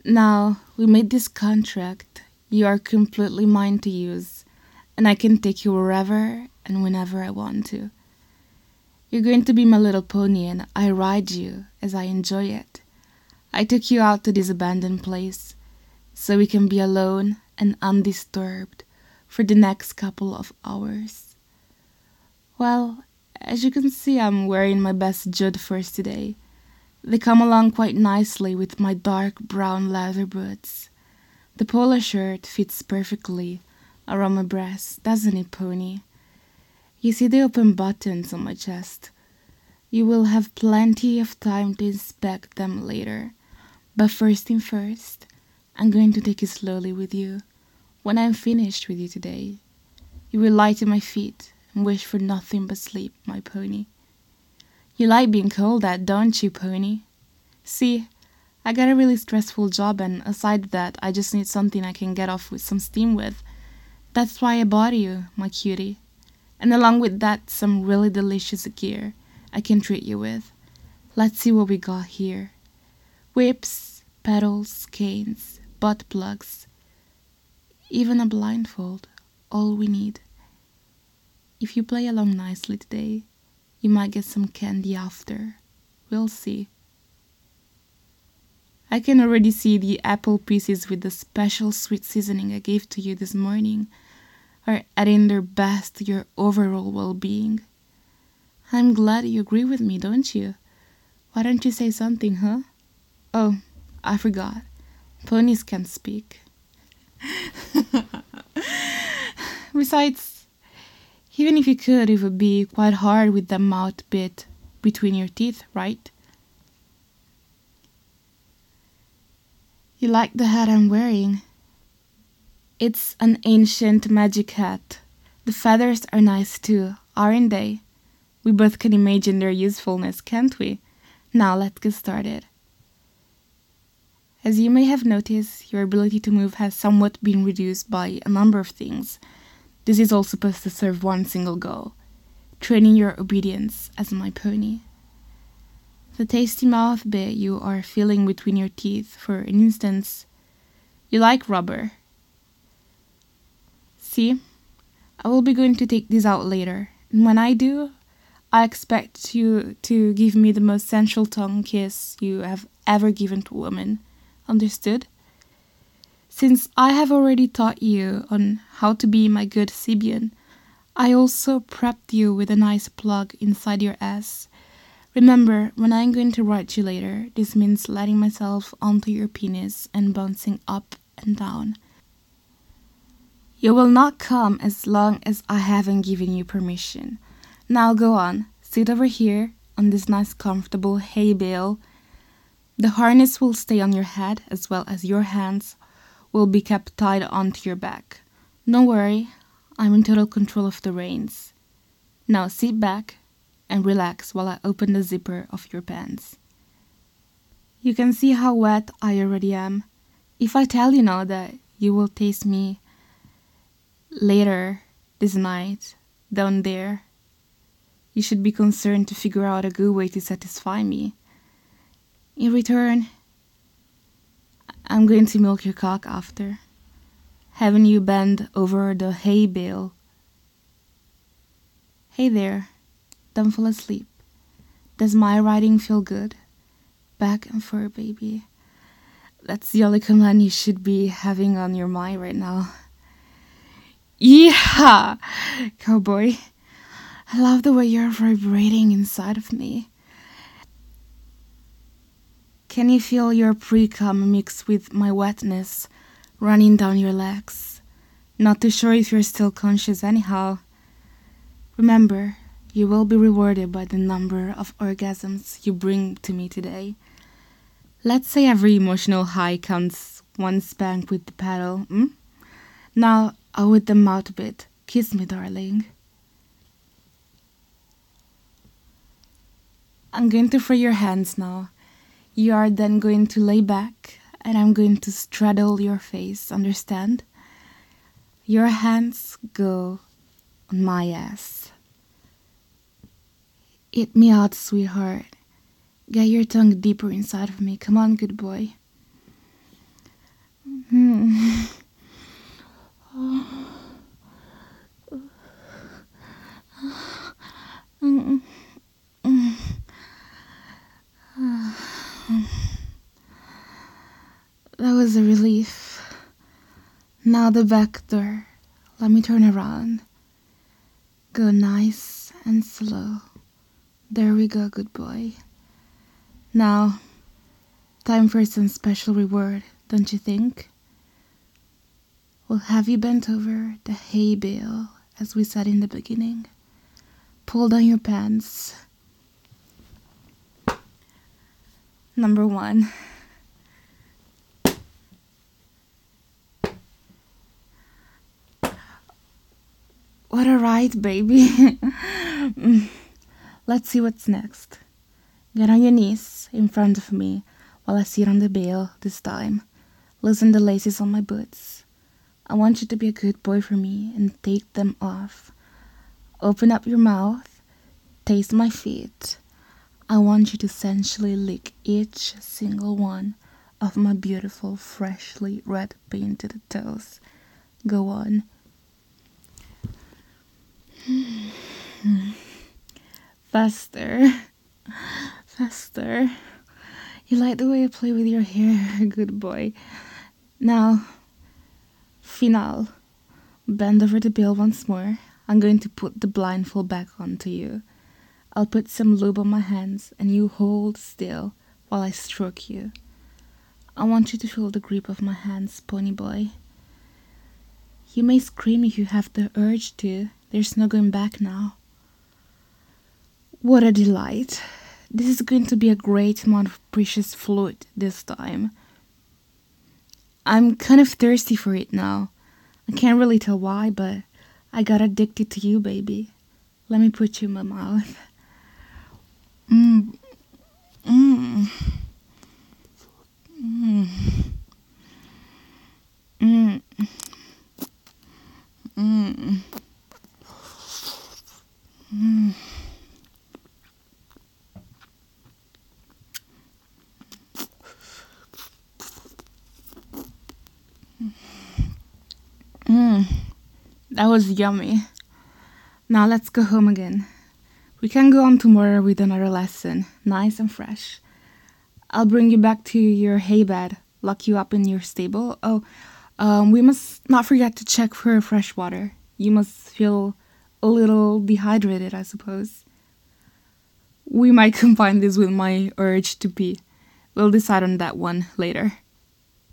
Now, we made this contract. You are completely mine to use, and I can take you wherever and whenever I want to. You're going to be my little pony, and I ride you as I enjoy it. I took you out to this abandoned place so we can be alone and undisturbed for the next couple of hours. Well, as you can see, I'm wearing my best jute furs today. They come along quite nicely with my dark brown leather boots. The polo shirt fits perfectly around my breast, doesn't it, pony? You see the open buttons on my chest. You will have plenty of time to inspect them later. But first thing first, I'm going to take it slowly with you. When I'm finished with you today, you will lie to my feet and wish for nothing but sleep, my pony. You like being called that, don't you, pony? See, I got a really stressful job, and aside that, I just need something I can get off with some steam with. That's why I bought you, my cutie. And along with that, some really delicious gear I can treat you with. Let's see what we got here. Whips, pedals, canes, butt plugs, even a blindfold, all we need. If you play along nicely today, you might get some candy after. We'll see. I can already see the apple pieces with the special sweet seasoning I gave to you this morning are adding their best to your overall well-being. I'm glad you agree with me, don't you? Why don't you say something, huh? Oh, I forgot. Ponies can't speak. Besides, even if you could, it would be quite hard with the mouth bit between your teeth, right? You like the hat I'm wearing? It's an ancient magic hat. The feathers are nice too, aren't they? We both can imagine their usefulness, can't we? Now let's get started. As you may have noticed, your ability to move has somewhat been reduced by a number of things. This is all supposed to serve one single goal: training your obedience as my pony. The tasty mouth bit you are feeling between your teeth, for instance, you like rubber. See, I will be going to take this out later, and when I do, I expect you to give me the most sensual tongue kiss you have ever given to a woman. Understood? Since I have already taught you on how to be my good Sibian, I also prepped you with a nice plug inside your ass. Remember, when I'm going to ride you later, this means letting myself onto your penis and bouncing up and down. You will not come as long as I haven't given you permission. Now go on, sit over here on this nice comfortable hay bale. The harness will stay on your head as well as your hands will be kept tied onto your back. Don't worry, I'm in total control of the reins. Now sit back and relax while I open the zipper of your pants. You can see how wet I already am. If I tell you now that you will taste me later this night down there, you should be concerned to figure out a good way to satisfy me. In return, I'm going to milk your cock after, having you bend over the hay bale. Hey there, don't fall asleep. Does my riding feel good? Back and forth, baby. That's the only command you should be having on your mind right now. Yeah, cowboy. I love the way you're vibrating inside of me. Can you feel your pre-cum mixed with my wetness running down your legs? Not too sure if you're still conscious anyhow. Remember, you will be rewarded by the number of orgasms you bring to me today. Let's say every emotional high counts one spank with the paddle, Now, out with the mouth bit. Kiss me, darling. I'm going to free your hands now. You are then going to lay back, and I'm going to straddle your face, understand? Your hands go on my ass. Eat me out, sweetheart. Get your tongue deeper inside of me. Come on, good boy. Hmm. That was a relief. Now the back door. Let me turn around. Go nice and slow. There we go, good boy. Now, time for some special reward, don't you think? We'll have you bent over the hay bale, as we said in the beginning. Pull down your pants. Number 1. What a ride, baby. Let's see what's next. Get on your knees in front of me while I sit on the bale this time. Loosen the laces on my boots. I want you to be a good boy for me and take them off. Open up your mouth. Taste my feet. I want you to sensually lick each single one of my beautiful, freshly red painted toes. Go on. Faster. Faster. You like the way I play with your hair, good boy. Now, final. Bend over the bale once more. I'm going to put the blindfold back onto you. I'll put some lube on my hands and you hold still while I stroke you. I want you to feel the grip of my hands, pony boy. You may scream if you have the urge to. There's no going back now. What a delight. This is going to be a great amount of precious fluid this time. I'm kind of thirsty for it now. I can't really tell why, but I got addicted to you, baby. Let me put you in my mouth. Mmm. Mmm. Mmm. Mmm. Mmm. Mmm. That was yummy. Now let's go home again. We can go on tomorrow with another lesson, nice and fresh. I'll bring you back to your hay bed, lock you up in your stable. We must not forget to check for fresh water. You must feel a little dehydrated, I suppose. We might combine this with my urge to pee. We'll decide on that one later.